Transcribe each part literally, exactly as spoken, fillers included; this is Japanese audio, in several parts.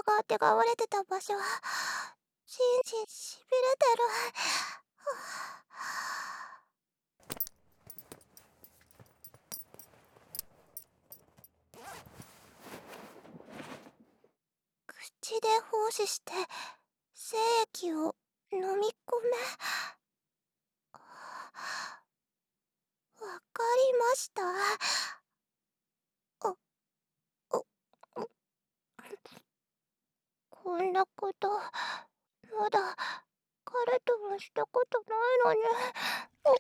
裏側手が折れてた場所、じんじんしびれてる。口で放肆して精液を飲み込め。わかりました。お、お、こんなこと、まだ彼ともしたことないのに。お、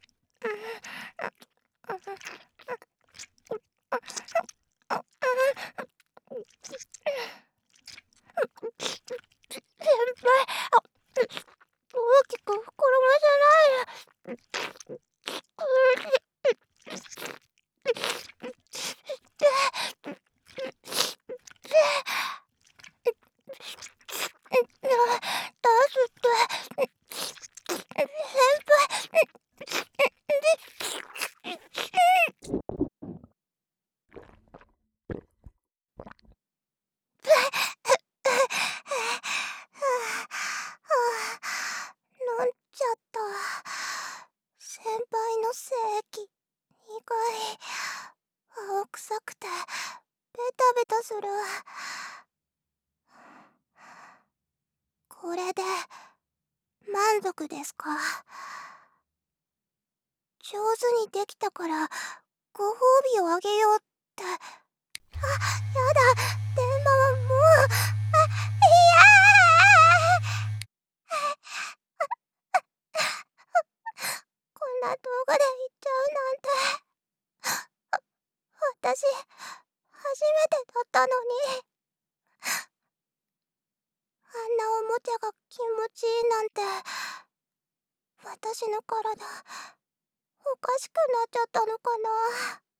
先輩、あ、大きく膨らませないで。出すって。先輩。飲んじゃった。先輩の精液、苦い。青臭くて、ベタベタする。これで、満足ですか？上手にできたから、ご褒美をあげようって。あ、やだ、電話はもう、あ、いやこんな動画で言っちゃうなんて。私、初めてだったのに。あんなおもちゃが気持ちいいなんて。私の体、おかしくなっちゃったのかな。